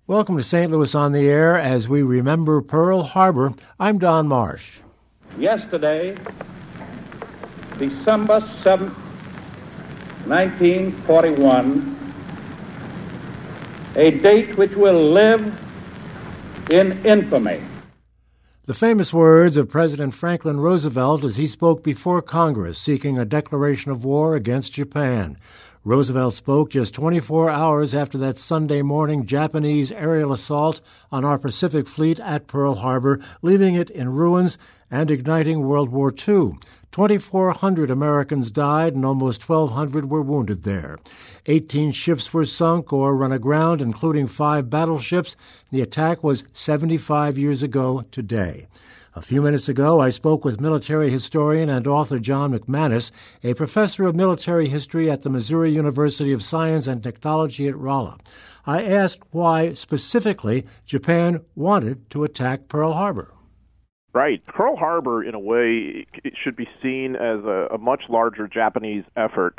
Welcome to St. Louis on the Air as we remember Pearl Harbor. I'm Don Marsh. Yesterday, December 7th, 1941, a date which will live in infamy. The famous words of President Franklin Roosevelt as he spoke before Congress seeking a declaration of war against Japan. Roosevelt spoke just 24 hours after that Sunday morning Japanese aerial assault on our Pacific Fleet at Pearl Harbor, leaving it in ruins and igniting World War II. 2,400 Americans died and almost 1,200 were wounded there. 18 ships were sunk or run aground, including 5 battleships. The attack was 75 years ago today. A few minutes ago, I spoke with military historian and author John McManus, a professor of military history at the Missouri University of Science and Technology at Rolla. I asked why, specifically, Japan wanted to attack Pearl Harbor. Right. Pearl Harbor, in a way, it should be seen as a much larger Japanese effort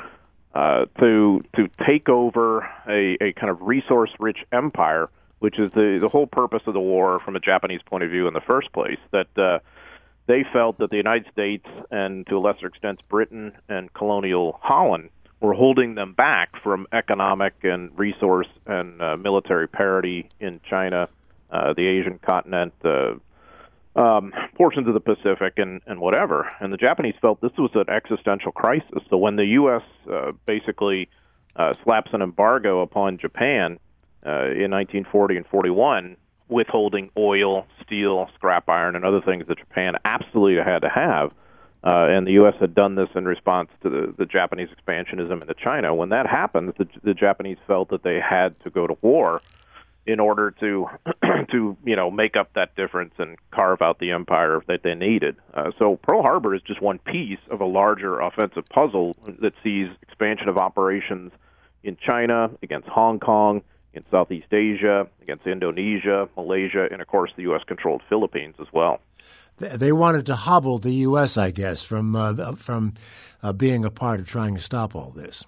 to take over a kind of resource-rich empire, which is the whole purpose of the war from a Japanese point of view in the first place, that they felt that the United States and, to a lesser extent, Britain and colonial Holland were holding them back from economic and resource and military parity in China, the Asian continent, portions of the Pacific, and whatever. And the Japanese felt this was an existential crisis. So when the U.S. basically slaps an embargo upon Japan in 1940 and 41, withholding oil, steel, scrap iron, and other things that Japan absolutely had to have, and the U.S. had done this in response to the Japanese expansionism into China. When that happened, the Japanese felt that they had to go to war in order to make up that difference and carve out the empire that they needed. So Pearl Harbor is just one piece of a larger offensive puzzle that sees expansion of operations in China, against Hong Kong, in Southeast Asia, against Indonesia, Malaysia, and, of course, the U.S.-controlled Philippines as well. They wanted to hobble the U.S., I guess, from being a part of trying to stop all this.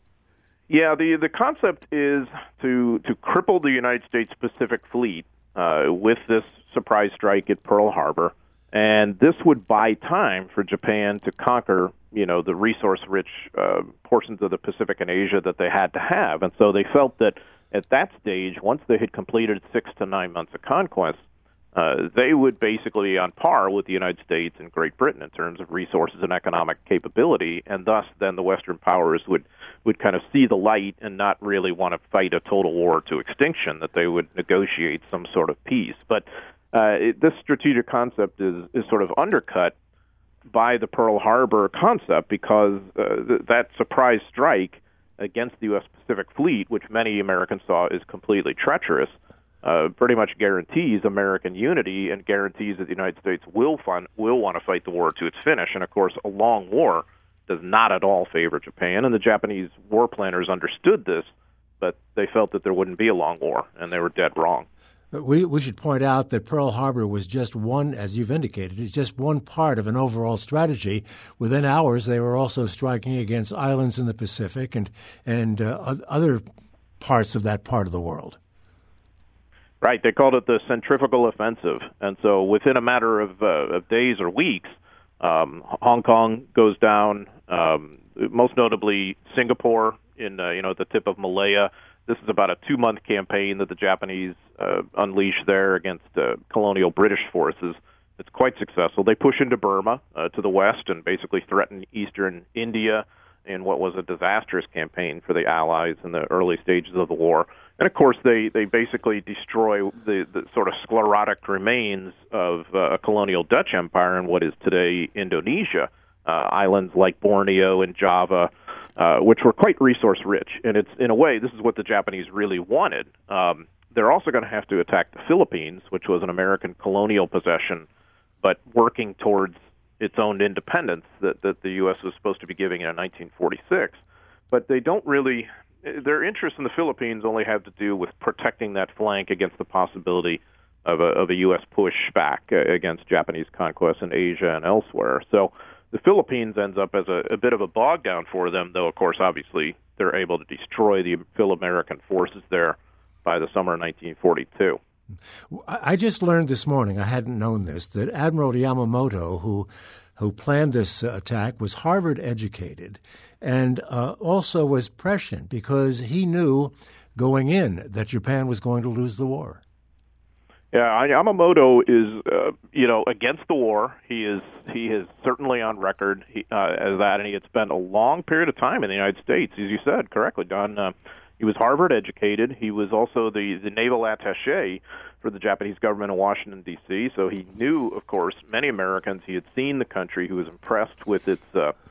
Yeah, the concept is to cripple the United States Pacific Fleet with this surprise strike at Pearl Harbor, and this would buy time for Japan to conquer, the resource-rich portions of the Pacific and Asia that they had to have. And so they felt that at that stage, once they had completed 6 to 9 months of conquest, they would basically be on par with the United States and Great Britain in terms of resources and economic capability, and thus then the Western powers would kind of see the light and not really want to fight a total war to extinction, that they would negotiate some sort of peace. But this strategic concept is sort of undercut by the Pearl Harbor concept, because that surprise strike against the U.S. Pacific Fleet, which many Americans saw as completely treacherous, pretty much guarantees American unity and guarantees that the United States will want to fight the war to its finish. And, of course, a long war does not at all favor Japan, and the Japanese war planners understood this, but they felt that there wouldn't be a long war, and they were dead wrong. We should point out that Pearl Harbor was just one, as you've indicated, it's just one part of an overall strategy. Within hours, they were also striking against islands in the Pacific and other parts of that part of the world. Right. They called it the centrifugal offensive. And so within a matter of days or weeks, Hong Kong goes down, most notably Singapore at the tip of Malaya. This is about a 2-month campaign that the Japanese unleashed there against colonial British forces. It's quite successful. They push into Burma to the west and basically threaten eastern India in what was a disastrous campaign for the Allies in the early stages of the war. And, of course, they basically destroy the sort of sclerotic remains of a colonial Dutch empire in what is today Indonesia, islands like Borneo and Java, which were quite resource-rich. And it's, in a way, this is what the Japanese really wanted. They're also going to have to attack the Philippines, which was an American colonial possession, but working towards its own independence that the U.S. was supposed to be giving in 1946. But they don't really... Their interests in the Philippines only have to do with protecting that flank against the possibility of a U.S. pushback against Japanese conquest in Asia and elsewhere. So the Philippines ends up as a bit of a bog down for them, though, of course, obviously, they're able to destroy the Phil-American forces there by the summer of 1942. I just learned this morning, I hadn't known this, that Admiral Yamamoto, who planned this attack, was Harvard educated and also was prescient because he knew going in that Japan was going to lose the war. Yeah, Yamamoto is, against the war. He is certainly on record as that, and he had spent a long period of time in the United States, as you said correctly, Don. He was Harvard educated. He was also the naval attaché for the Japanese government in Washington, D.C., so he knew, of course, many Americans. He had seen the country. He was impressed with its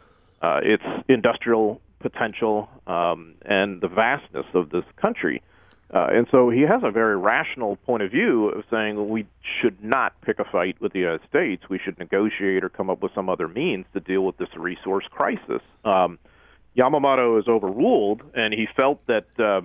industrial potential and the vastness of this country. And so he has a very rational point of view of saying, well, we should not pick a fight with the United States. We should negotiate or come up with some other means to deal with this resource crisis. Yamamoto is overruled, and he felt that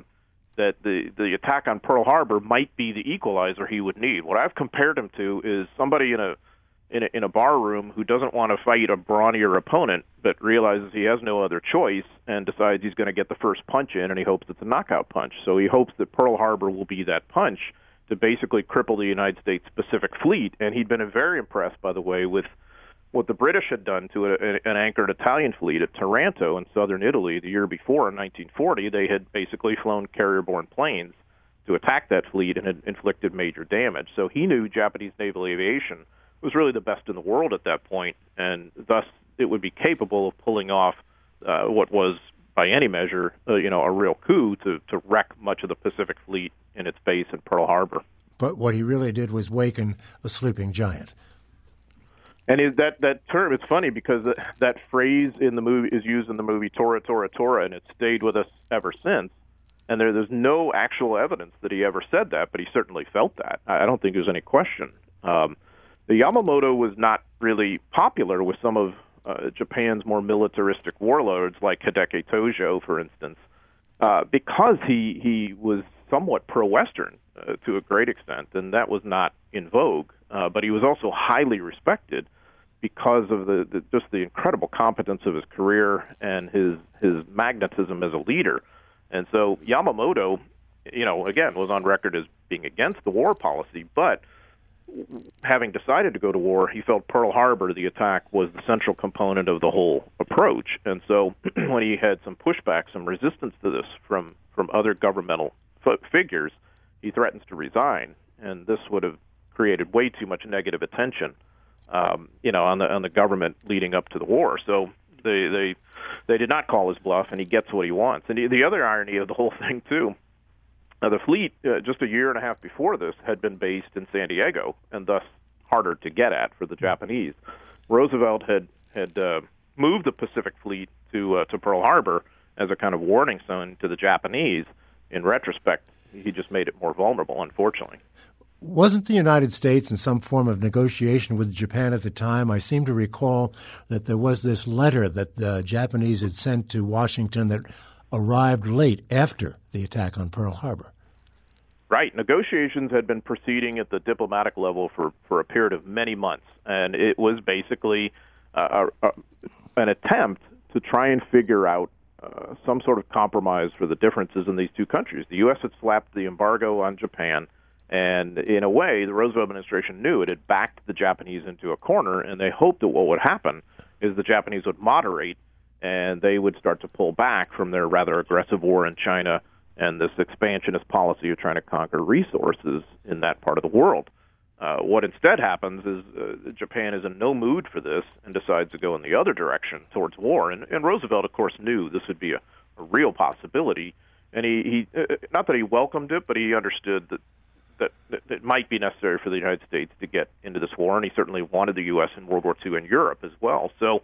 the attack on Pearl Harbor might be the equalizer he would need. What I've compared him to is somebody in a bar room who doesn't want to fight a brawnier opponent, but realizes he has no other choice and decides he's going to get the first punch in, and he hopes it's a knockout punch. So he hopes that Pearl Harbor will be that punch to basically cripple the United States Pacific Fleet. And he'd been very impressed, by the way, with what the British had done to an anchored Italian fleet at Taranto in southern Italy the year before, in 1940. They had basically flown carrier-borne planes to attack that fleet and had inflicted major damage. So he knew Japanese naval aviation was really the best in the world at that point, and thus it would be capable of pulling off what was, by any measure, a real coup to wreck much of the Pacific Fleet in its base in Pearl Harbor. But what he really did was waken a sleeping giant. And that term, it's funny because that phrase in the movie is used in the movie Tora, Tora, Tora, and it's stayed with us ever since. And there's no actual evidence that he ever said that, but he certainly felt that. I don't think there's any question. The Yamamoto was not really popular with some of Japan's more militaristic warlords, like Hideki Tojo, for instance, because he was somewhat pro-Western to a great extent, and that was not in vogue. But he was also highly respected because of just the incredible competence of his career and his magnetism as a leader. And so Yamamoto, again, was on record as being against the war policy, but having decided to go to war, he felt Pearl Harbor, the attack, was the central component of the whole approach. And so when he had some pushback, some resistance to this from other governmental figures, he threatens to resign. And this would have created way too much negative attention, on the government leading up to the war. So they did not call his bluff, and he gets what he wants. And the other irony of the whole thing, too, the fleet, just a year and a half before this, had been based in San Diego, and thus harder to get at for the Japanese. Roosevelt had moved the Pacific Fleet to Pearl Harbor as a kind of warning sign to the Japanese. In retrospect, he just made it more vulnerable, unfortunately. Wasn't the United States in some form of negotiation with Japan at the time? I seem to recall that there was this letter that the Japanese had sent to Washington that arrived late after the attack on Pearl Harbor. Right. Negotiations had been proceeding at the diplomatic level for a period of many months, and it was basically an attempt to try and figure out some sort of compromise for the differences in these two countries. The U.S. had slapped the embargo on Japan, and in a way, the Roosevelt administration knew it had backed the Japanese into a corner, and they hoped that what would happen is the Japanese would moderate, and they would start to pull back from their rather aggressive war in China and this expansionist policy of trying to conquer resources in that part of the world. What instead happens is Japan is in no mood for this and decides to go in the other direction towards war. And Roosevelt, of course, knew this would be a real possibility. And he not that he welcomed it, but he understood that it might be necessary for the United States to get into this war. And he certainly wanted the U.S. in World War II and Europe as well. So,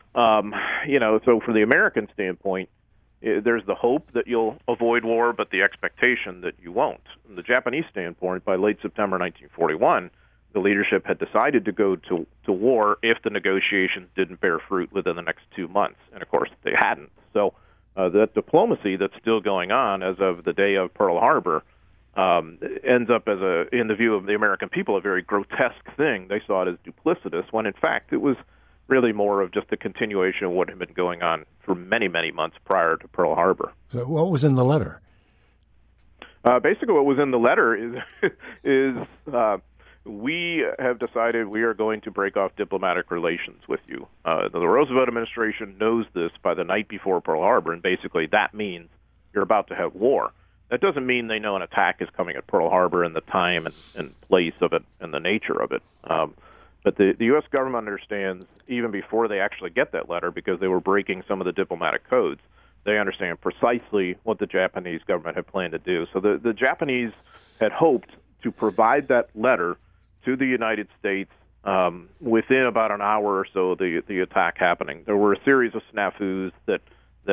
so from the American standpoint, there's the hope that you'll avoid war, but the expectation that you won't. From the Japanese standpoint, by late September 1941, the leadership had decided to go to war if the negotiations didn't bear fruit within the next 2 months. And, of course, they hadn't. So that diplomacy that's still going on as of the day of Pearl Harbor ends up as, in the view of the American people, a very grotesque thing. They saw it as duplicitous, when, in fact, it was really more of just a continuation of what had been going on for many, many months prior to Pearl Harbor. So what was in the letter? Basically, what was in the letter is we have decided we are going to break off diplomatic relations with you. The Roosevelt administration knows this by the night before Pearl Harbor, and basically that means you're about to have war. That doesn't mean they know an attack is coming at Pearl Harbor and the time and place of it and the nature of it. But the U.S. government understands, even before they actually get that letter, because they were breaking some of the diplomatic codes, they understand precisely what the Japanese government had planned to do. So the Japanese had hoped to provide that letter to the United States within about an hour or so of the attack happening. There were a series of snafus that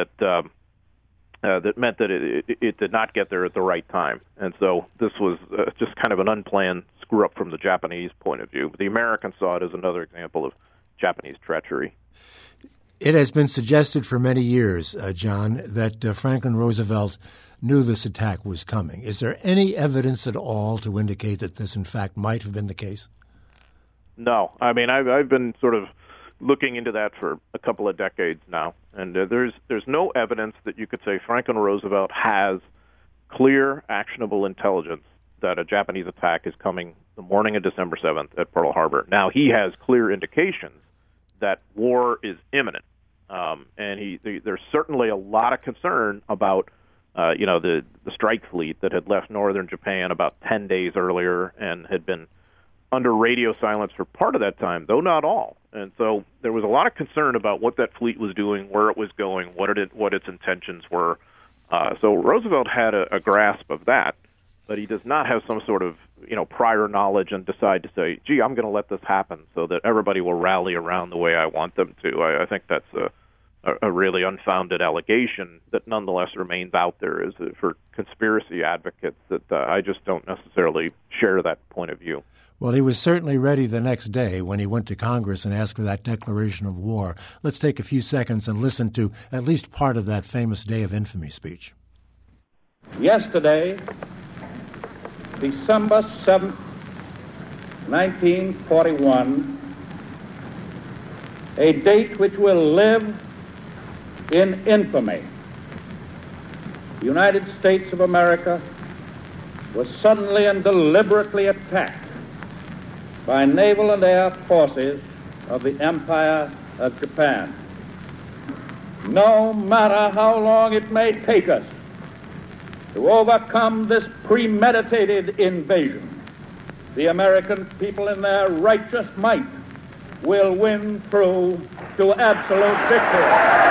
meant that it did not get there at the right time. And so this was just kind of an unplanned screw-up from the Japanese point of view. But the Americans saw it as another example of Japanese treachery. It has been suggested for many years, John, that Franklin Roosevelt knew this attack was coming. Is there any evidence at all to indicate that this, in fact, might have been the case? No. I mean, I've been sort of looking into that for a couple of decades now, and there's no evidence that you could say Franklin Roosevelt has clear, actionable intelligence that a Japanese attack is coming the morning of December 7th at Pearl Harbor. Now, he has clear indications that war is imminent, and there's certainly a lot of concern about the strike fleet that had left northern Japan about 10 days earlier and had been under radio silence for part of that time, though not all. And so there was a lot of concern about what that fleet was doing, where it was going, what its intentions were. So Roosevelt had a grasp of that, but he does not have some sort of prior knowledge and decide to say, gee, I'm going to let this happen so that everybody will rally around the way I want them to. I think that's a really unfounded allegation that nonetheless remains out there as for conspiracy advocates that I just don't necessarily share that point of view. Well, he was certainly ready the next day when he went to Congress and asked for that declaration of war. Let's take a few seconds and listen to at least part of that famous Day of Infamy speech. Yesterday, December 7th, 1941, a date which will live in infamy. The United States of America was suddenly and deliberately attacked by naval and air forces of the Empire of Japan. No matter how long it may take us to overcome this premeditated invasion, the American people in their righteous might will win through to absolute victory.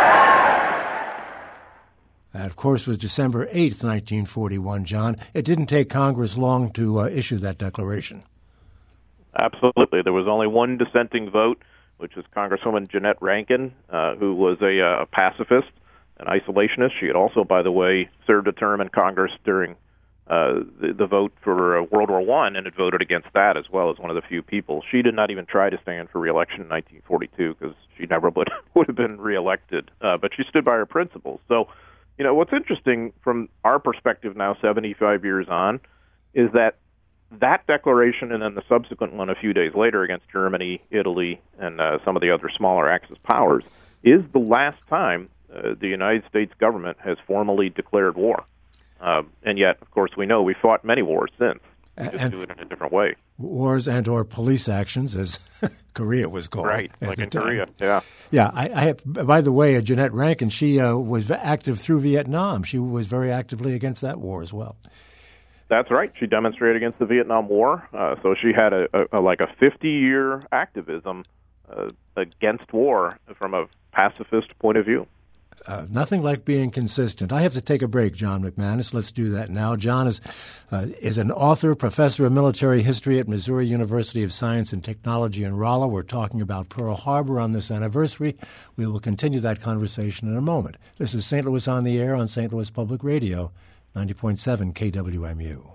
That, of course, was December 8th, 1941, John. It didn't take Congress long to issue that declaration. Absolutely. There was only one dissenting vote, which is Congresswoman Jeannette Rankin, who was a pacifist, an isolationist. She had also, by the way, served a term in Congress during the vote for World War I and had voted against that as well as one of the few people. She did not even try to stand for re-election in 1942 because she never would have been re-elected, but she stood by her principles. So, what's interesting from our perspective now, 75 years on, is that declaration and then the subsequent one a few days later against Germany, Italy, and some of the other smaller Axis powers is the last time the United States government has formally declared war. And yet, of course, we know we fought many wars since. We just do it in a different way. Wars and or police actions, as Korea was called. Right, like in Korea, yeah. Yeah, I by the way, Jeannette Rankin, she was active through Vietnam. She was very actively against that war as well. That's right. She demonstrated against the Vietnam War. So she had a 50-year activism against war from a pacifist point of view. Nothing like being consistent. I have to take a break, John McManus. Let's do that now. John is an author, professor of military history at Missouri University of Science and Technology in Rolla. We're talking about Pearl Harbor on this anniversary. We will continue that conversation in a moment. This is St. Louis on the Air on St. Louis Public Radio, 90.7 KWMU.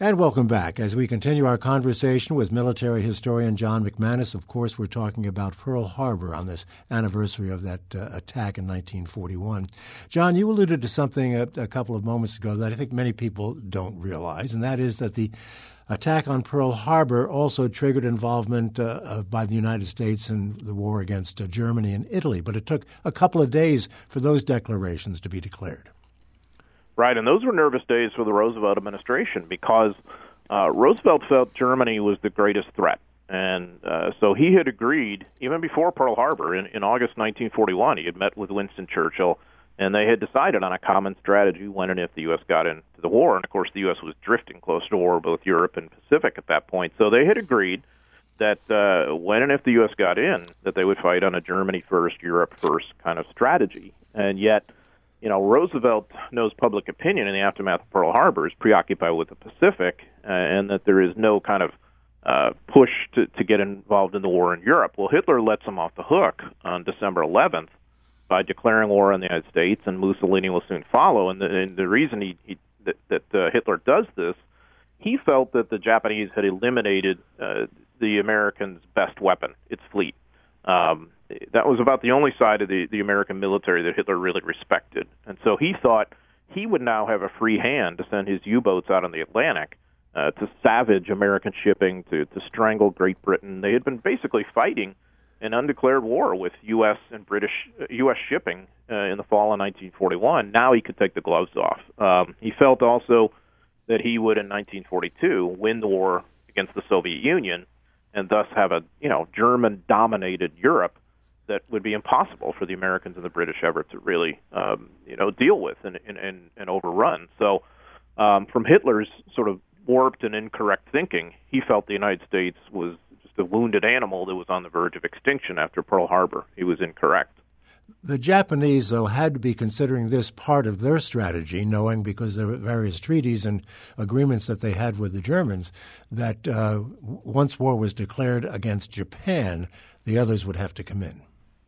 And welcome back. As we continue our conversation with military historian John McManus, of course, we're talking about Pearl Harbor on this anniversary of that attack in 1941. John, you alluded to something a couple of moments ago that I think many people don't realize, and that is that the attack on Pearl Harbor also triggered involvement by the United States in the war against Germany and Italy, but it took a couple of days for those declarations to be declared. Right, and those were nervous days for the Roosevelt administration because Roosevelt felt Germany was the greatest threat. And so he had agreed, even before Pearl Harbor, in August 1941, he had met with Winston Churchill, and they had decided on a common strategy when and if the U.S. got into the war. And, of course, the U.S. was drifting close to war, both Europe and Pacific at that point. So they had agreed that when and if the U.S. got in, that they would fight on a Germany first, Europe first kind of strategy. And yet, Roosevelt knows public opinion in the aftermath of Pearl Harbor is preoccupied with the Pacific, and that there is no kind of push to get involved in the war in Europe. Well, Hitler lets him off the hook on December 11th by declaring war on the United States, and Mussolini will soon follow. And the reason that Hitler does this, he felt that the Japanese had eliminated the Americans' best weapon, its fleet. That was about the only side of the American military that Hitler really respected. And so he thought he would now have a free hand to send his U-boats out in the Atlantic to savage American shipping, to strangle Great Britain. They had been basically fighting an undeclared war with U.S. and U.S. shipping in the fall of 1941. Now he could take the gloves off. He felt also that he would, in 1942, win the war against the Soviet Union and thus have a German-dominated Europe that would be impossible for the Americans and the British ever to really deal with and overrun. So from Hitler's sort of warped and incorrect thinking, he felt the United States was just a wounded animal that was on the verge of extinction after Pearl Harbor. He was incorrect. The Japanese, though, had to be considering this part of their strategy, knowing because there were various treaties and agreements that they had with the Germans, that once war was declared against Japan, the others would have to come in.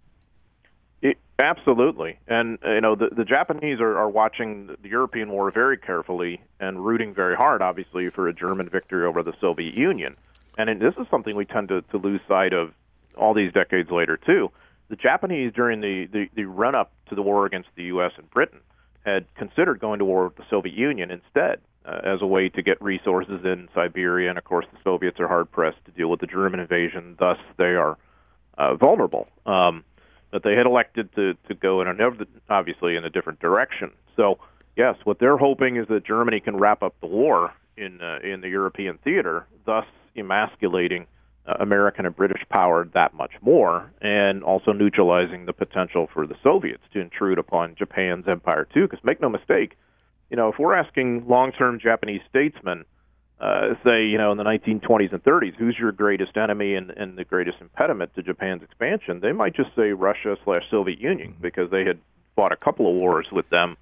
Absolutely. And, the Japanese are watching the European war very carefully and rooting very hard, obviously, for a German victory over the Soviet Union. And this is something we tend to lose sight of all these decades later, too. The Japanese, during the run-up to the war against the U.S. and Britain, had considered going to war with the Soviet Union instead as a way to get resources in Siberia. And, of course, the Soviets are hard-pressed to deal with the German invasion. Thus, they are vulnerable. But they had elected to go obviously in a different direction. So, yes, what they're hoping is that Germany can wrap up the war in the European theater, thus emasculating American and British power that much more, and also neutralizing the potential for the Soviets to intrude upon Japan's empire too. Because make no mistake, if we're asking long-term Japanese statesmen, say, in the 1920s and 30s, who's your greatest enemy and the greatest impediment to Japan's expansion, they might just say Russia/Soviet Union, because they had fought a couple of wars with them,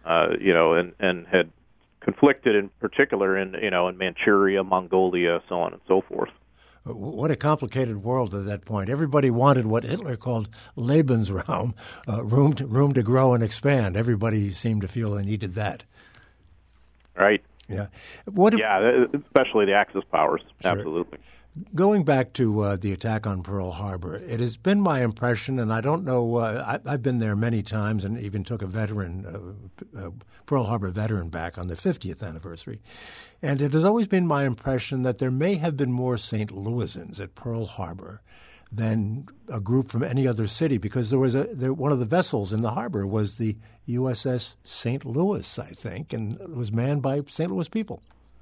and had conflicted in particular in Manchuria, Mongolia, so on and so forth. What a complicated world at that point. Everybody wanted what Hitler called Lebensraum, room to grow and expand. Everybody seemed to feel they needed that. Right. Yeah. Especially the Axis powers. Sure. Absolutely. Going back to the attack on Pearl Harbor, it has been my impression, and I don't know, I've been there many times and even took a veteran, Pearl Harbor veteran back on the 50th anniversary. And it has always been my impression that there may have been more St. Louisans at Pearl Harbor than a group from any other city, because there was one of the vessels in the harbor was the USS St. Louis, I think, and it was manned by St. Louis people.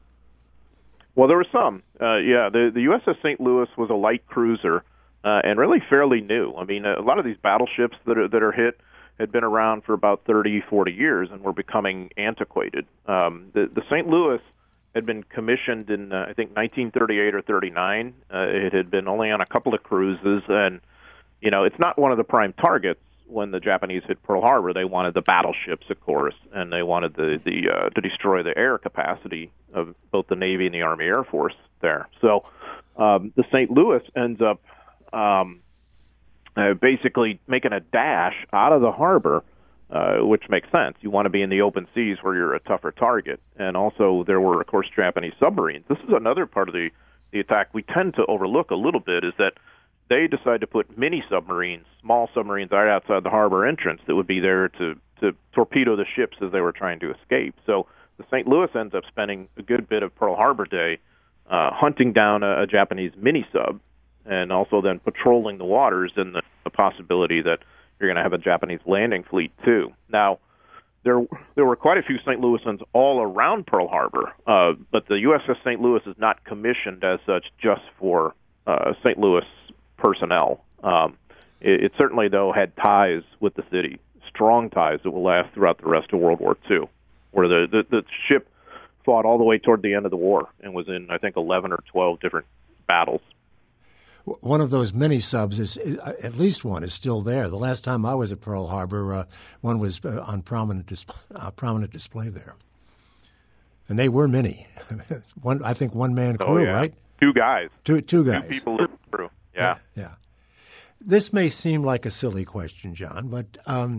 Well, there were some. The USS St. Louis was a light cruiser and really fairly new. I mean, a lot of these battleships that are hit had been around for about 30, 40 years and were becoming antiquated. The St. Louis had been commissioned in, I think, 1938 or 39. It had been only on a couple of cruises, and, it's not one of the prime targets. When the Japanese hit Pearl Harbor, they wanted the battleships, of course, and they wanted to destroy the air capacity of both the Navy and the Army Air Force there. So the St. Louis ends up basically making a dash out of the harbor which makes sense. You want to be in the open seas where you're a tougher target. And also there were, of course, Japanese submarines. This is another part of the attack we tend to overlook a little bit, is that they decided to put mini submarines, small submarines, right outside the harbor entrance that would be there to torpedo the ships as they were trying to escape. So the St. Louis ends up spending a good bit of Pearl Harbor Day hunting down a Japanese mini sub, and also then patrolling the waters, and the possibility that you're going to have a Japanese landing fleet too. Now, there were quite a few St. Louisans all around Pearl Harbor, but the USS St. Louis is not commissioned as such just for St. Louis personnel. It certainly, though, had ties with the city, strong ties that will last throughout the rest of World War II, where the ship fought all the way toward the end of the war and was in, I think, 11 or 12 different battles. One of those mini subs is at least one is still there. The last time I was at Pearl Harbor, one was on prominent display there, and they were mini. I think one man crew, right? Two guys. Two guys. Two people in the crew. Yeah. This may seem like a silly question, John, but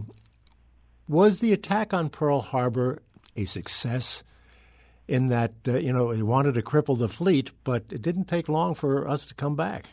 was the attack on Pearl Harbor a success? In that it wanted to cripple the fleet, but it didn't take long for us to come back.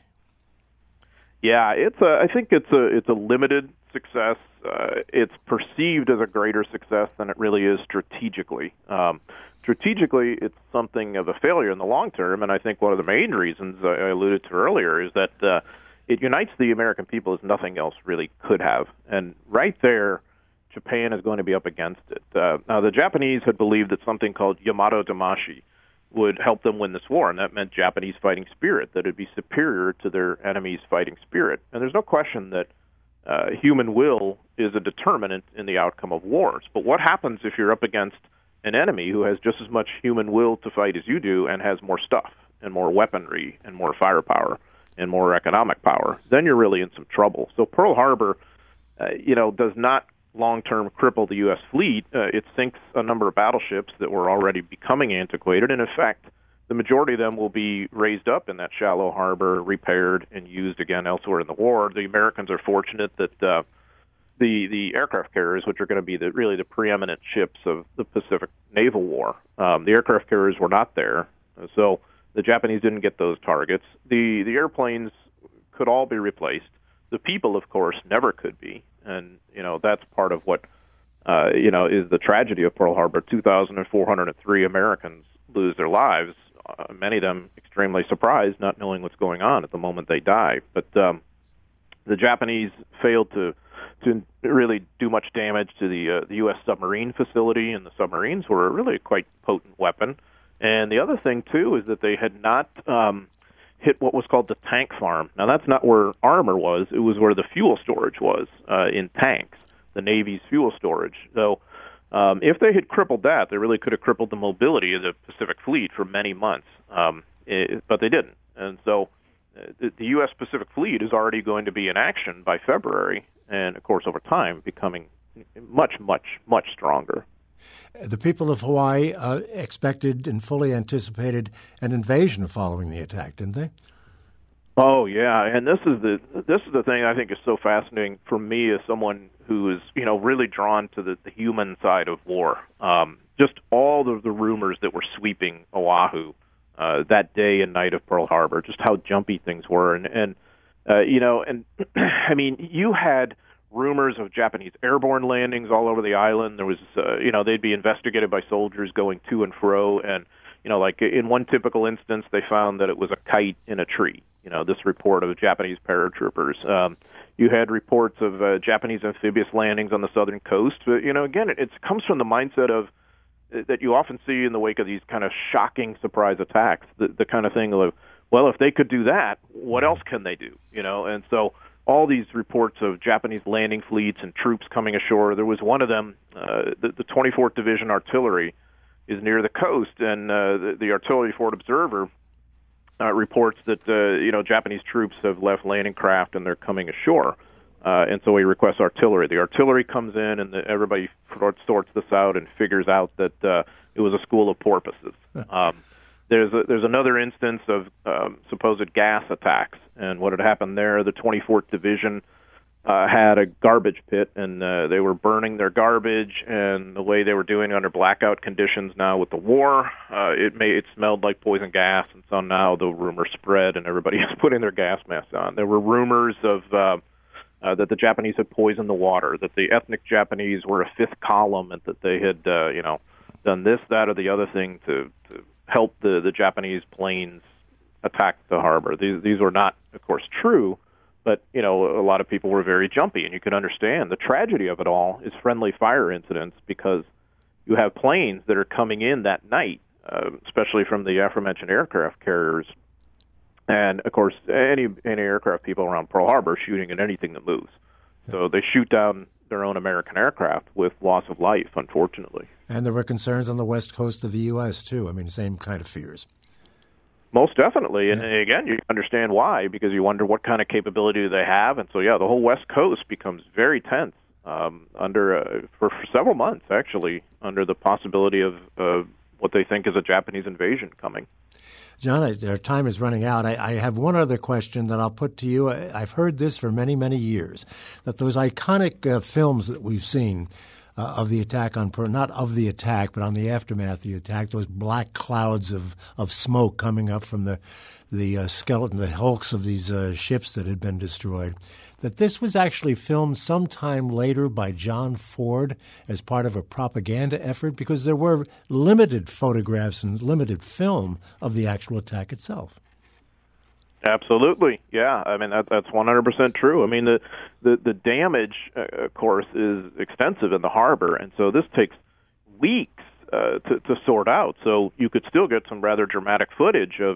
Yeah, I think it's a limited success. It's perceived as a greater success than it really is strategically. Strategically, it's something of a failure in the long term, and I think one of the main reasons I alluded to earlier is that it unites the American people as nothing else really could have. And right there, Japan is going to be up against it. Now, the Japanese had believed that something called Yamato Damashi would help them win this war, and that meant Japanese fighting spirit, that it would be superior to their enemy's fighting spirit. And there's no question that human will is a determinant in the outcome of wars. But what happens if you're up against an enemy who has just as much human will to fight as you do and has more stuff and more weaponry and more firepower and more economic power? Then you're really in some trouble. So Pearl Harbor, does not long-term cripple the U.S. fleet. It sinks a number of battleships that were already becoming antiquated, and in fact, the majority of them will be raised up in that shallow harbor, repaired, and used again elsewhere in the war. The Americans are fortunate that the aircraft carriers, which are going to be really the preeminent ships of the Pacific Naval War, the aircraft carriers were not there, so the Japanese didn't get those targets. The airplanes could all be replaced. The people, of course, never could be. And, that's part of what, is the tragedy of Pearl Harbor. 2,403 Americans lose their lives, many of them extremely surprised, not knowing what's going on at the moment they die. But the Japanese failed to really do much damage to the U.S. submarine facility, and the submarines were really a quite potent weapon. And the other thing, too, is that they had not hit what was called the tank farm. Now, that's not where armor was. It was where the fuel storage was, in tanks, the Navy's fuel storage. So if they had crippled that, they really could have crippled the mobility of the Pacific Fleet for many months, but they didn't. And so the U.S. Pacific Fleet is already going to be in action by February, and, of course, over time, becoming much, much, much stronger. The people of Hawaii expected and fully anticipated an invasion following the attack, didn't they? Oh yeah, and this is the thing I think is so fascinating for me as someone who is really drawn to the human side of war. Just all of the rumors that were sweeping Oahu that day and night of Pearl Harbor, just how jumpy things were, and I mean, you had rumors of Japanese airborne landings all over the island. There was, they'd be investigated by soldiers going to and fro. And, like in one typical instance, they found that it was a kite in a tree. This report of Japanese paratroopers. You had reports of Japanese amphibious landings on the southern coast. But, again, it comes from the mindset of that you often see in the wake of these kind of shocking surprise attacks, the kind of thing of, well, if they could do that, what else can they do? And so all these reports of Japanese landing fleets and troops coming ashore. There was one of them, the 24th Division Artillery, is near the coast, and the Artillery Fort Observer reports that Japanese troops have left landing craft and they're coming ashore, and so he requests artillery. The artillery comes in, and everybody sorts this out and figures out that it was a school of porpoises. There's another instance of supposed gas attacks, and what had happened there, the 24th Division had a garbage pit, and they were burning their garbage, and the way they were doing under blackout conditions now with the war, it smelled like poison gas, and so now the rumor spread, and everybody is putting their gas masks on. There were rumors of that the Japanese had poisoned the water, that the ethnic Japanese were a fifth column, and that they had done this, that, or the other thing to help the Japanese planes attack the harbor. These were not, of course, true. But, a lot of people were very jumpy, and you can understand. The tragedy of it all is friendly fire incidents, because you have planes that are coming in that night, especially from the aforementioned aircraft carriers. And, of course, any aircraft people around Pearl Harbor shooting at anything that moves. So they shoot down their own American aircraft with loss of life, unfortunately. And there were concerns on the west coast of the U.S., too. I mean, same kind of fears. Most definitely, and again, you understand why, because you wonder what kind of capability do they have, and so the whole West Coast becomes very tense for several months, actually, under the possibility of what they think is a Japanese invasion coming. John, our time is running out. I have one other question that I'll put to you. I've heard this for many, many years, that those iconic films that we've seen of the attack on Pearl, not of the attack, but on the aftermath of the attack, those black clouds of smoke coming up from the skeleton, the hulks of these ships that had been destroyed, that this was actually filmed sometime later by John Ford as part of a propaganda effort, because there were limited photographs and limited film of the actual attack itself. Absolutely, yeah. I mean, that's 100% true. I mean, the damage, of course, is extensive in the harbor, and so this takes weeks to sort out. So you could still get some rather dramatic footage of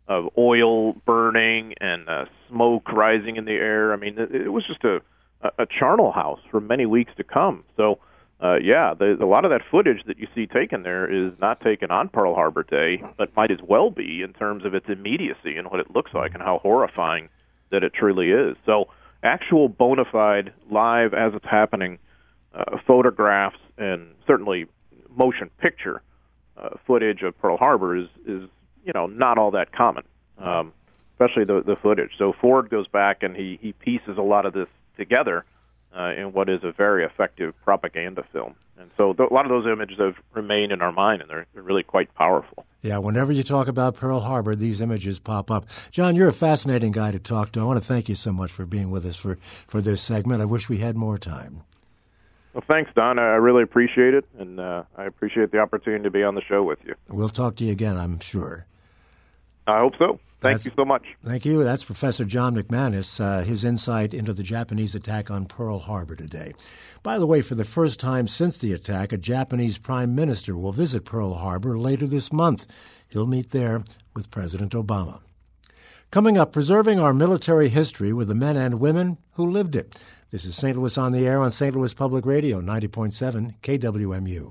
oil burning and smoke rising in the air. I mean, it was just a charnel house for many weeks to come. So, a lot of that footage that you see taken there is not taken on Pearl Harbor Day, but might as well be in terms of its immediacy and what it looks like and how horrifying that it truly is. So actual bona fide, live as it's happening, photographs and certainly motion picture footage of Pearl Harbor is not all that common, especially the footage. So Ford goes back and he pieces a lot of this together in what is a very effective propaganda film. And so a lot of those images have remained in our mind, and they're really quite powerful. Yeah, whenever you talk about Pearl Harbor, these images pop up. John, you're a fascinating guy to talk to. I want to thank you so much for being with us for this segment. I wish we had more time. Well, thanks, Don. I really appreciate it, and I appreciate the opportunity to be on the show with you. We'll talk to you again, I'm sure. I hope so. Thank you so much. Thank you. That's Professor John McManus, his insight into the Japanese attack on Pearl Harbor today. By the way, for the first time since the attack, a Japanese prime minister will visit Pearl Harbor later this month. He'll meet there with President Obama. Coming up, preserving our military history with the men and women who lived it. This is St. Louis on the Air on St. Louis Public Radio, 90.7 KWMU.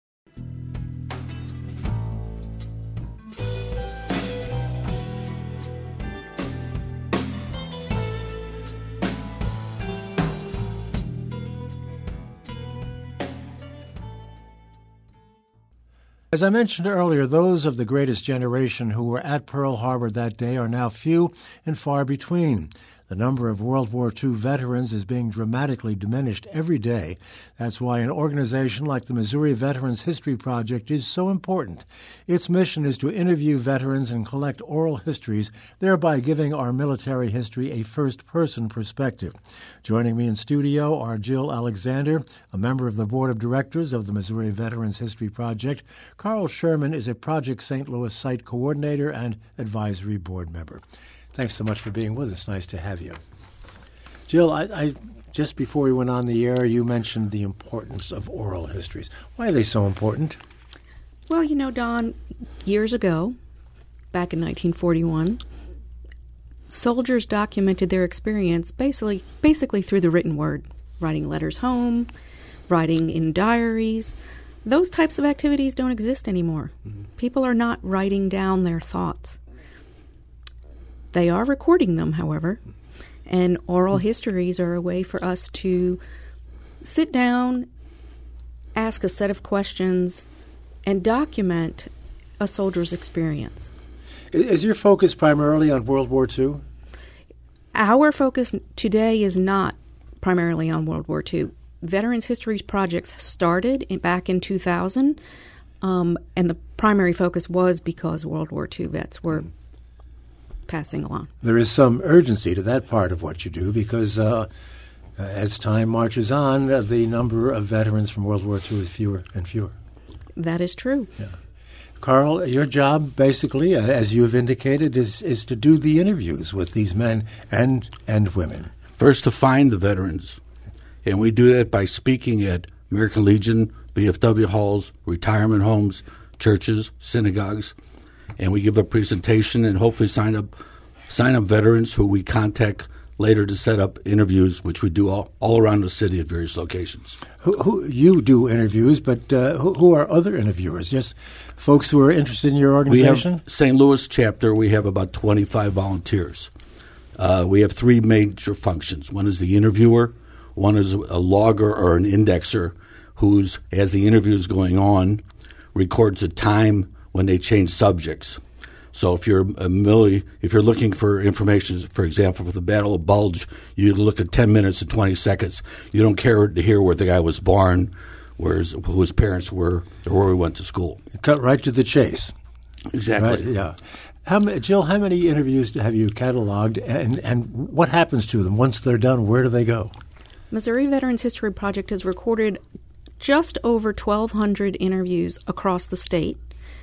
As I mentioned earlier, those of the greatest generation who were at Pearl Harbor that day are now few and far between. The number of World War II veterans is being dramatically diminished every day. That's why an organization like the Missouri Veterans History Project is so important. Its mission is to interview veterans and collect oral histories, thereby giving our military history a first-person perspective. Joining me in studio are Jill Alexander, a member of the Board of Directors of the Missouri Veterans History Project. Carl Sherman is a Project St. Louis site coordinator and advisory board member. Thanks so much for being with us. Nice to have you. Jill, I just before we went on the air, you mentioned the importance of oral histories. Why are they so important? Well, Don, years ago, back in 1941, soldiers documented their experience basically through the written word, writing letters home, writing in diaries. Those types of activities don't exist anymore. Mm-hmm. People are not writing down their thoughts. They are recording them, however, and oral histories are a way for us to sit down, ask a set of questions, and document a soldier's experience. Is your focus primarily on World War II? Our focus today is not primarily on World War II. Veterans History Projects started back in 2000, and the primary focus was because World War II vets were passing along. There is some urgency to that part of what you do because as time marches on, the number of veterans from World War II is fewer and fewer. That is true. Yeah. Carl, your job, basically, as you have indicated, is to do the interviews with these men and women. First, to find the veterans. And we do that by speaking at American Legion, VFW halls, retirement homes, churches, synagogues. And we give a presentation and hopefully sign up veterans who we contact later to set up interviews, which we do all around the city at various locations. Who you do interviews, but who are other interviewers? Just folks who are interested in your organization? We have St. Louis chapter. We have about 25 volunteers. We have three major functions. One is the interviewer. One is a logger or an indexer who's, as the interview is going on, records a time when they change subjects. So if you're looking for information, for example, for the Battle of Bulge, you look at 10 minutes and 20 seconds. You don't care to hear where the guy was born, who his parents were, or where he went to school. Cut right to the chase. Exactly. Right, yeah. Jill, how many interviews have you cataloged, and what happens to them once they're done? Where do they go? Missouri Veterans History Project has recorded just over 1,200 interviews across the state.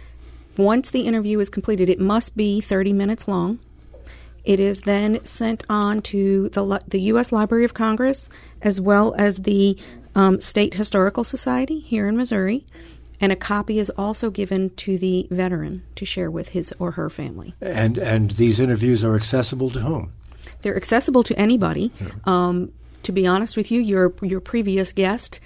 Once the interview is completed, it must be 30 minutes long. It is then sent on to the U.S. Library of Congress as well as the State Historical Society here in Missouri, and a copy is also given to the veteran to share with his or her family. And these interviews are accessible to whom? They're accessible to anybody. Yeah. To be honest with you, your previous guest,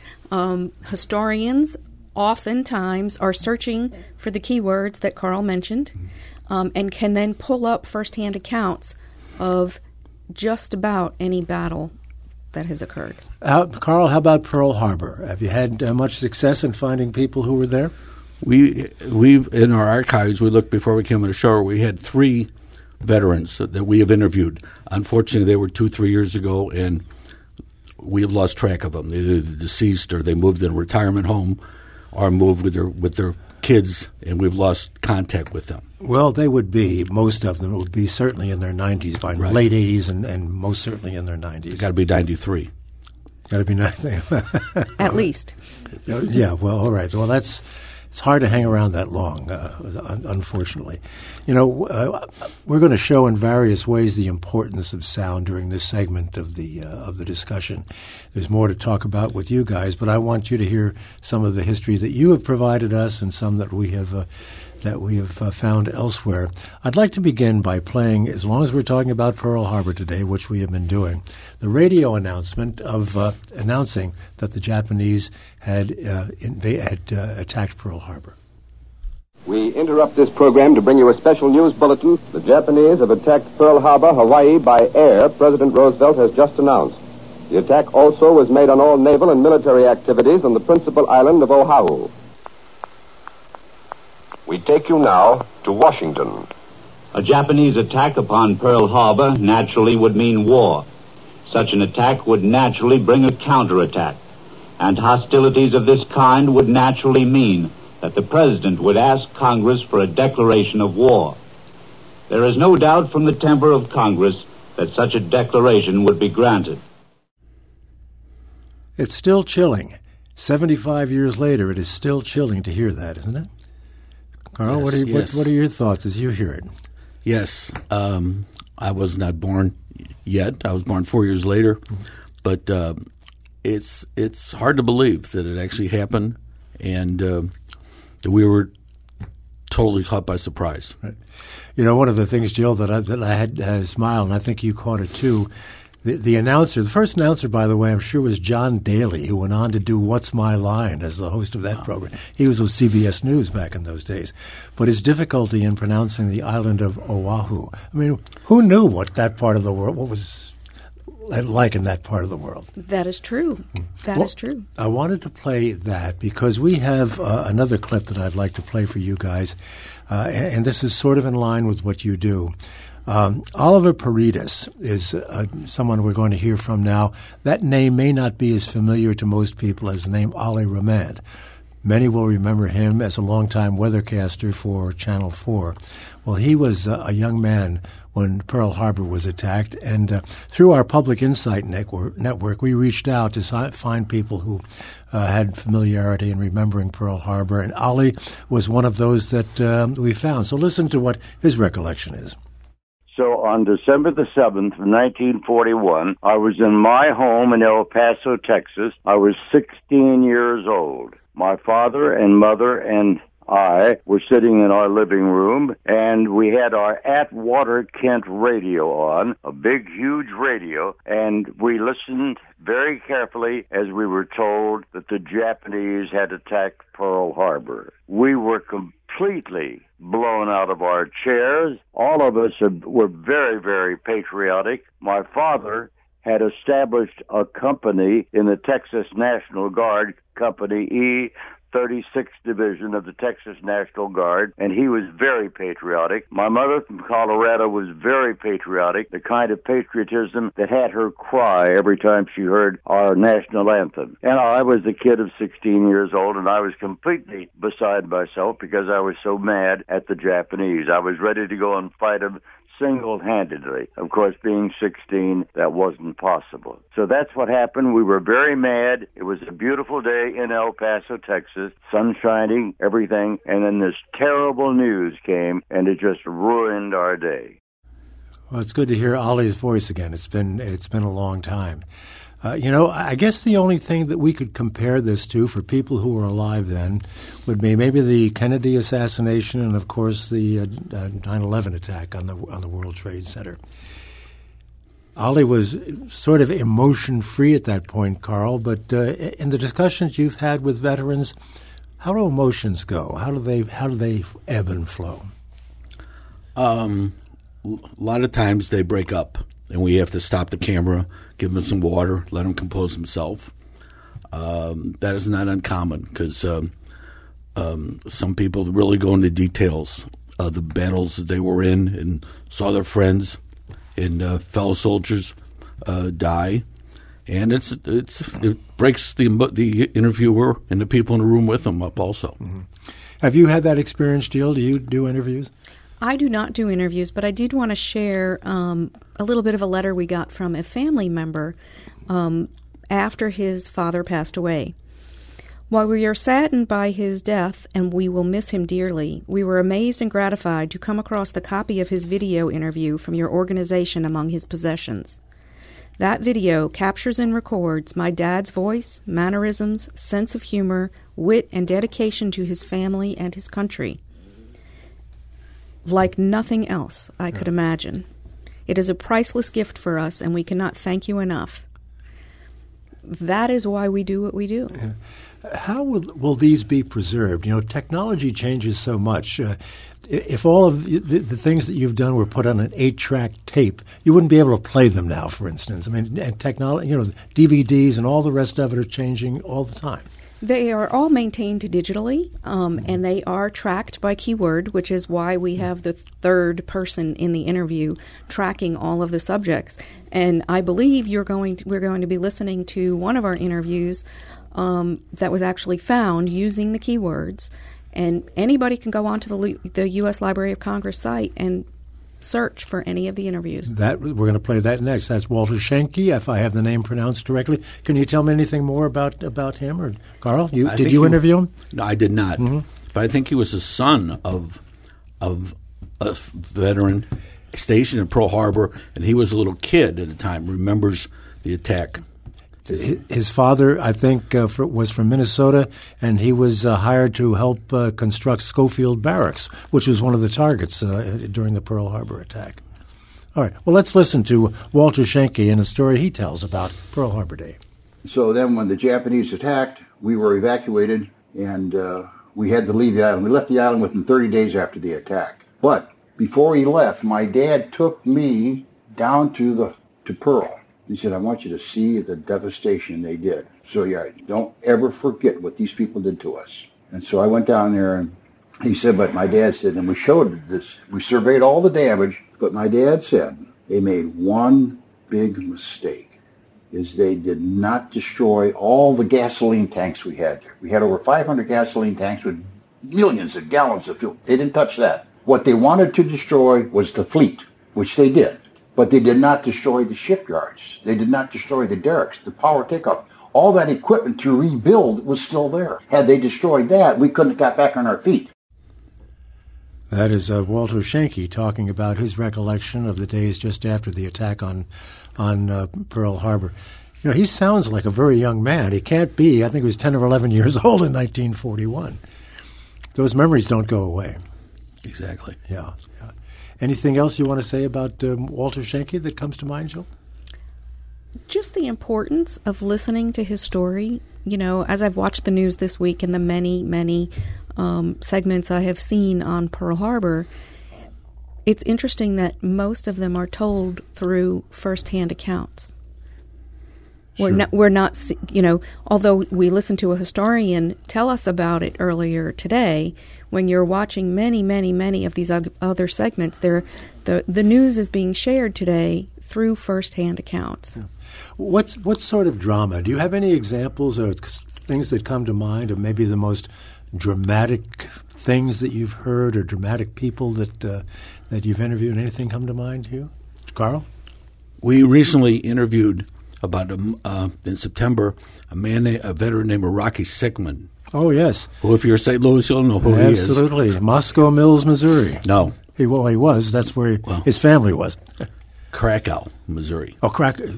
historians oftentimes are searching for the keywords that Carl mentioned, and can then pull up firsthand accounts of just about any battle that has occurred. Carl, how about Pearl Harbor? Have you had much success in finding people who were there? We've in our archives, we looked before we came on the show, we had 3 veterans that we have interviewed. Unfortunately, they were 2-3 years ago, and we've lost track of them. They're either deceased or they moved in a retirement home or moved with their kids, and we've lost contact with them. Well, they would be, most of them would be certainly in their 90s, by right. Late 80s and most certainly in their 90s. Got to be 93. Got to be 93. At least. Yeah, well, all right. Well, it's hard to hang around that long, unfortunately. You know, we're going to show in various ways the importance of sound during this segment of the discussion. There's more to talk about with you guys, but I want you to hear some of the history that you have provided us and some that we have found elsewhere. I'd like to begin by playing, as long as we're talking about Pearl Harbor today, which we have been doing, the radio announcement of announcing that the Japanese had attacked Pearl Harbor. We interrupt this program to bring you a special news bulletin. The Japanese have attacked Pearl Harbor, Hawaii, by air, President Roosevelt has just announced. The attack also was made on all naval and military activities on the principal island of Oahu. We take you now to Washington. A Japanese attack upon Pearl Harbor naturally would mean war. Such an attack would naturally bring a counterattack. And hostilities of this kind would naturally mean that the President would ask Congress for a declaration of war. There is no doubt from the temper of Congress that such a declaration would be granted. It's still chilling. 75 years later, it is still chilling to hear that, isn't it? Carl, yes, what are your thoughts as you hear it? Yes. I was not born yet. I was born 4 years later. But it's hard to believe that it actually happened, and that we were totally caught by surprise. Right. You know, one of the things, Jill, that I had a smile, and I think you caught it too. The announcer, the first announcer, by the way, I'm sure was John Daly, who went on to do What's My Line as the host of that program. He was with CBS News back in those days. But his difficulty in pronouncing the island of Oahu. I mean, who knew what that part of the world, what was like in that part of the world? That is true. That is true. I wanted to play that because we have another clip that I'd like to play for you guys, and this is sort of in line with what you do. Oliver Paredes is someone we're going to hear from now. That name may not be as familiar to most people as the name Ollie Remand. Many will remember him as a longtime weathercaster for Channel 4. Well, he was a young man when Pearl Harbor was attacked, and through our Public Insight network, we reached out to find people who had familiarity in remembering Pearl Harbor, and Ollie was one of those that we found. So listen to what his recollection is. So on December the 7th, 1941, I was in my home in El Paso, Texas. I was 16 years old. My father and mother and I were sitting in our living room, and we had our Atwater Kent radio on, a big, huge radio, and we listened very carefully as we were told that the Japanese had attacked Pearl Harbor. We were completely blown out of our chairs. All of us were very, very patriotic. My father had established a company in the Texas National Guard, Company E, 36th Division of the Texas National Guard, and he was very patriotic. My mother from Colorado was very patriotic, the kind of patriotism that had her cry every time she heard our national anthem. And I was a kid of 16 years old, and I was completely beside myself because I was so mad at the Japanese. I was ready to go and fight them single-handedly. Of course, being 16, that wasn't possible. So that's what happened. We were very mad. It was a beautiful day in El Paso, Texas, sun shining, everything, and then this terrible news came, and it just ruined our day. Well, it's good to hear Ollie's voice again. It's been a long time. I guess the only thing that we could compare this to for people who were alive then would be maybe the Kennedy assassination and, of course, the 9/11 attack on the World Trade Center. Ollie was sort of emotion-free at that point, Carl, but in the discussions you've had with veterans, how do emotions go? How do they ebb and flow? A lot of times they break up, and we have to stop the camera, give him some water, let him compose himself. That is not uncommon because some people really go into details of the battles that they were in and saw their friends and fellow soldiers die, and it breaks the interviewer and the people in the room with them up also. Mm-hmm. Have you had that experience, Jill? Do you do interviews? I do not do interviews, but I did want to share a little bit of a letter we got from a family member after his father passed away. While we are saddened by his death, and we will miss him dearly, we were amazed and gratified to come across the copy of his video interview from your organization among his possessions. That video captures and records my dad's voice, mannerisms, sense of humor, wit, and dedication to his family and his country. Like nothing else I could imagine. It is a priceless gift for us, and we cannot thank you enough. That is why we do what we do. Yeah. How will these be preserved? Technology changes so much. If all of the things that you've done were put on an 8-track tape, you wouldn't be able to play them now, for instance. I mean, and technology, DVDs and all the rest of it are changing all the time. They are all maintained digitally, and they are tracked by keyword, which is why we have the third person in the interview tracking all of the subjects. And I believe we're going to be listening to one of our interviews that was actually found using the keywords. And anybody can go onto the U.S. Library of Congress site and search for any of the interviews. We're going to play that next. That's Walter Schenke, if I have the name pronounced correctly. Can you tell me anything more about him? Or Carl, did you interview him? No, I did not. Mm-hmm. But I think he was the son of a veteran stationed in Pearl Harbor, and he was a little kid at the time, remembers the attack. His father, I think, was from Minnesota, and he was hired to help construct Schofield Barracks, which was one of the targets during the Pearl Harbor attack. All right. Well, let's listen to Walter Schenke and a story he tells about Pearl Harbor Day. So then when the Japanese attacked, we were evacuated, and we had to leave the island. We left the island within 30 days after the attack. But before he left, my dad took me down to Pearl. He said, I want you to see the devastation they did. So, don't ever forget what these people did to us. And so I went down there, and he said, but my dad said, and we showed this. We surveyed all the damage, But my dad said they made one big mistake, is they did not destroy all the gasoline tanks we had there. We had over 500 gasoline tanks with millions of gallons of fuel. They didn't touch that. What they wanted to destroy was the fleet, which they did. But they did not destroy the shipyards. They did not destroy the derricks, the power takeoff. All that equipment to rebuild was still there. Had they destroyed that, we couldn't have got back on our feet. That is Walter Schenke talking about his recollection of the days just after the attack on Pearl Harbor. You know, he sounds like a very young man. He can't be. I think he was 10 or 11 years old in 1941. Those memories don't go away. Exactly. Yeah. Anything else you want to say about Walter Schenke that comes to mind, Jill? Just the importance of listening to his story. You know, as I've watched the news this week and the many segments I have seen on Pearl Harbor, it's interesting that most of them are told through first-hand accounts. Sure. We're not, you know, although we listened to a historian tell us about it earlier today, when you're watching many of these other segments, the news is being shared today through first-hand accounts. Yeah. What sort of drama? Do you have any examples or things that come to mind of maybe the most dramatic things that you've heard or dramatic people that you've interviewed? Anything come to mind to you? Carl? We recently interviewed about in September a veteran named Rocky Sigmund. Oh, yes. Who, if you're St. Louis, you'll know who he is. Absolutely. Moscow Mills, Missouri. No. He was. That's where his family was. Krakow, Missouri. Oh, Krakow.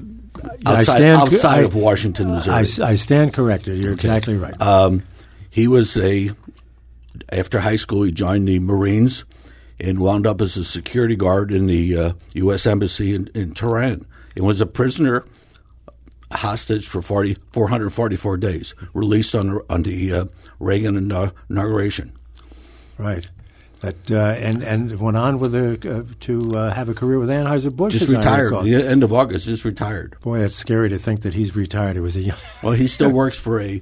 Outside of Washington, Missouri. I stand corrected. You're exactly right. He was after high school, he joined the Marines and wound up as a security guard in the U.S. Embassy in Tehran and was a prisoner, hostage for 444 days, released on the Reagan inauguration. Right. That and went on with to have a career with Anheuser-Busch. Just retired. The end of August, just retired. Boy, it's scary to think that he's retired. It was a young. Well, he still works for a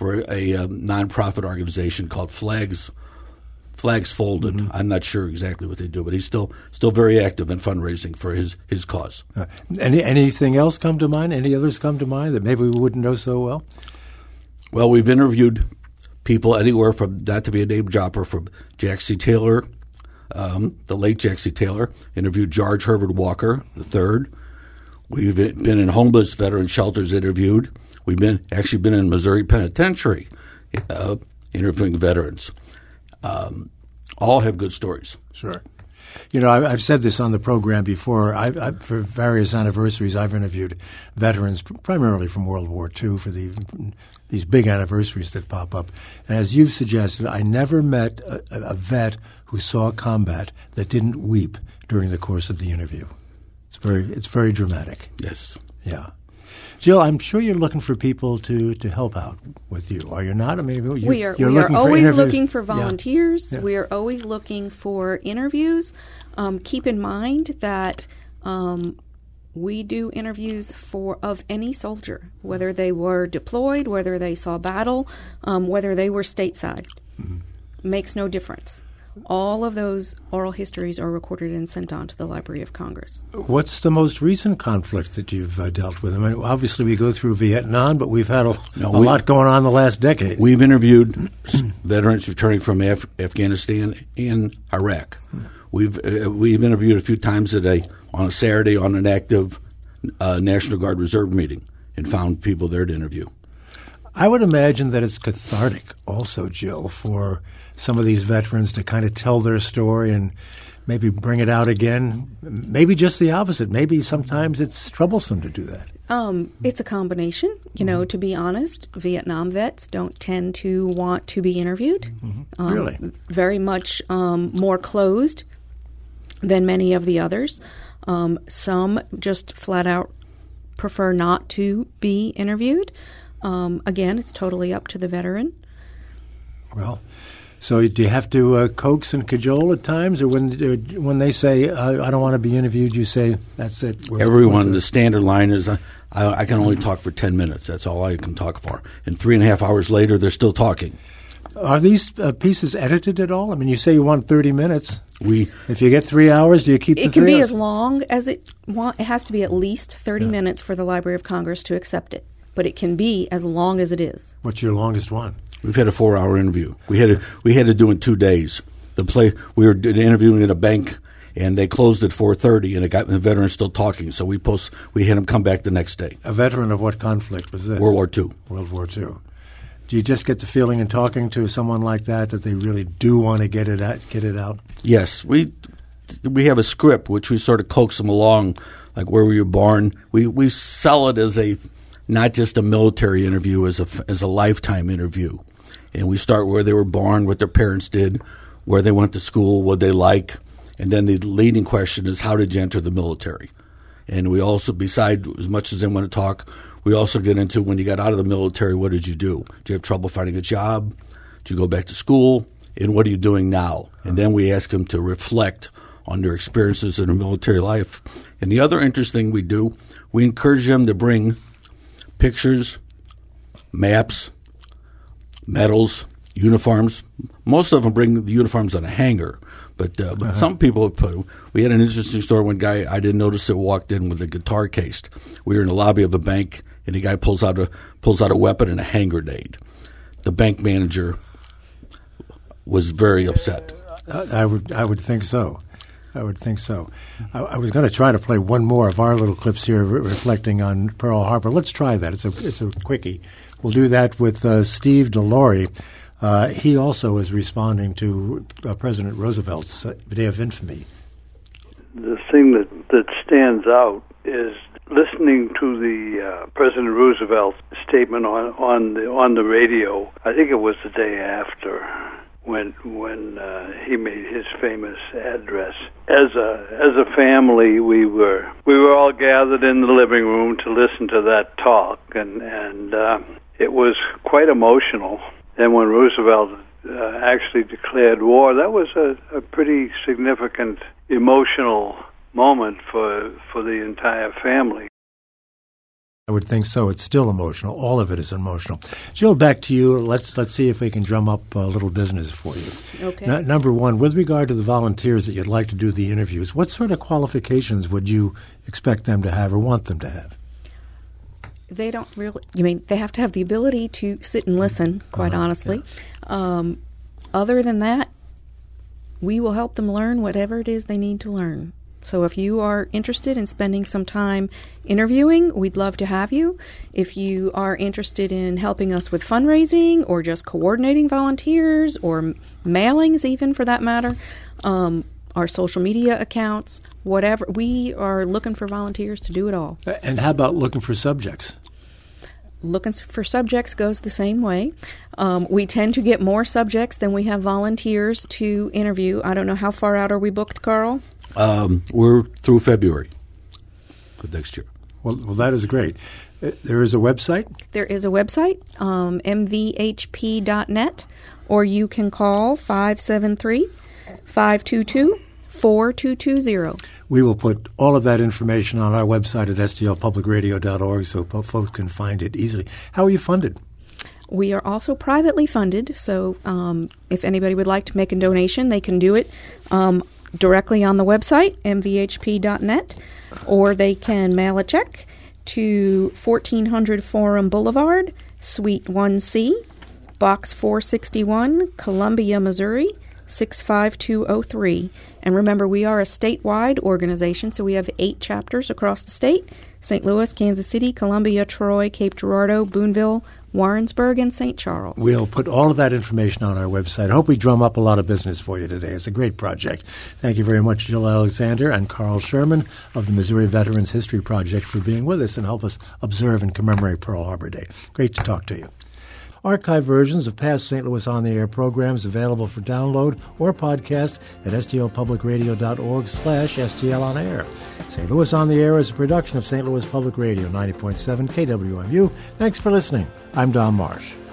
nonprofit organization called Flags Folded. Mm-hmm. I'm not sure exactly what they do, but he's still very active in fundraising for his cause. Anything else come to mind? Any others come to mind that maybe we wouldn't know so well? Well, we've interviewed people anywhere from, not to be a name dropper, from Jack C. Taylor, the late Jack C. Taylor, interviewed George Herbert Walker III. We've been in homeless veteran shelters interviewed. We've been in Missouri Penitentiary interviewing veterans. All have good stories. Sure. You know, I've said this on the program before. For various anniversaries, I've interviewed veterans, primarily from World War II, for these big anniversaries that pop up. And as you've suggested, I never met a vet who saw combat that didn't weep during the course of the interview. It's very dramatic. Yes. Yeah. Jill, I'm sure you're looking for people to help out with you, are you not? I mean, we are always looking for volunteers. Yeah. We are always looking for interviews. Keep in mind that we do interviews of any soldier, whether they were deployed, whether they saw battle, whether they were stateside. Mm-hmm. Makes no difference. All of those oral histories are recorded and sent on to the Library of Congress. What's the most recent conflict that you've dealt with? I mean, obviously we go through Vietnam, but we've had a lot going on the last decade. We've interviewed veterans returning from Afghanistan and Iraq. We've interviewed a few times on a Saturday on an active National Guard Reserve meeting and found people there to interview. I would imagine that it's cathartic also, Jill, for some of these veterans to kind of tell their story and maybe bring it out again. Maybe just the opposite. Maybe sometimes it's troublesome to do that. It's a combination. You know, to be honest, Vietnam vets don't tend to want to be interviewed. Mm-hmm. Really? Very much more closed than many of the others. Some just flat out prefer not to be interviewed. Again, it's totally up to the veteran. Well, so do you have to coax and cajole at times, or when they say, I don't want to be interviewed, you say, that's it? Everyone, the standard line is, I can only talk for 10 minutes. That's all I can talk for. And 3.5 hours later, they're still talking. Are these pieces edited at all? I mean, you say you want 30 minutes. If you get 3 hours, do you keep the 3 hours? It can be as long as it has to be at least 30 minutes for the Library of Congress to accept it. But it can be as long as it is. What's your longest one? We've had a 4-hour interview. We had to do it in 2 days. We were interviewing at a bank, and they closed at 4:30, and the veteran's still talking. So we had him come back the next day. A veteran of what conflict was this? World War II. World War II. Do you just get the feeling in talking to someone like that they really do want to get it out? Yes, we have a script which we sort of coax them along, like where were you born. We sell it as not just a military interview, as a lifetime interview, and we start where they were born, what their parents did, where they went to school, what they like, and then the leading question is how did you enter the military? And we also, beside as much as they want to talk, we also get into when you got out of the military, what did you do? Did you have trouble finding a job? Did you go back to school? And what are you doing now? And then we ask them to reflect on their experiences in their military life. And the other interesting we do, we encourage them to bring pictures, maps, medals, uniforms. Most of them bring the uniforms on a hanger. But some people have put. We had an interesting story. One guy I didn't notice it walked in with a guitar case. We were in the lobby of a bank, and the guy pulls out a weapon and a hand grenade. The bank manager was very upset. I would think so. I would think so. I was going to try to play one more of our little clips here reflecting on Pearl Harbor. Let's try that. It's a quickie. We'll do that with Steve DeLaurie. He also is responding to President Roosevelt's Day of Infamy. The thing that stands out is listening to the President Roosevelt statement on the radio. I think it was the day after when he made his famous address. As a family, we were all gathered in the living room to listen to that talk, and it was quite emotional. And when Roosevelt actually declared war, that was a pretty significant emotional moment for the entire family. I would think so. It's still emotional. All of it is emotional. Jill, back to you. Let's see if we can drum up a little business for you. Okay. Number one, with regard to the volunteers that you'd like to do the interviews, what sort of qualifications would you expect them to have or want them to have? They don't really. They have to have the ability to sit and listen, quite honestly. Yeah. Other than that, we will help them learn whatever it is they need to learn. So if you are interested in spending some time interviewing, we'd love to have you. If you are interested in helping us with fundraising or just coordinating volunteers or mailings even for that matter, our social media accounts, whatever, we are looking for volunteers to do it all. And how about looking for subjects? Looking for subjects goes the same way. We tend to get more subjects than we have volunteers to interview. I don't know, how far out are we booked, Carl? We're through February of next year. Well, that is great. There is a website? There is a website, mvhp.net, or you can call 573-522-4220. We will put all of that information on our website at stlpublicradio.org so folks can find it easily. How are you funded? We are also privately funded, so if anybody would like to make a donation, they can do it directly on the website, mvhp.net, or they can mail a check to 1400 Forum Boulevard, Suite 1C, Box 461, Columbia, Missouri, 65203. And remember, we are a statewide organization, so we have 8 chapters across the state: St. Louis, Kansas City, Columbia, Troy, Cape Girardeau, Boonville, Warrensburg, and St. Charles. We'll put all of that information on our website. I hope we drum up a lot of business for you today. It's a great project. Thank you very much, Jill Alexander and Carl Sherman of the Missouri Veterans History Project, for being with us and help us observe and commemorate Pearl Harbor Day. Great to talk to you. Archive versions of past St. Louis On the Air programs available for download or podcast at stlpublicradio.org/STLOnAir. St. Louis On the Air is a production of St. Louis Public Radio, 90.7 KWMU. Thanks for listening. I'm Don Marsh.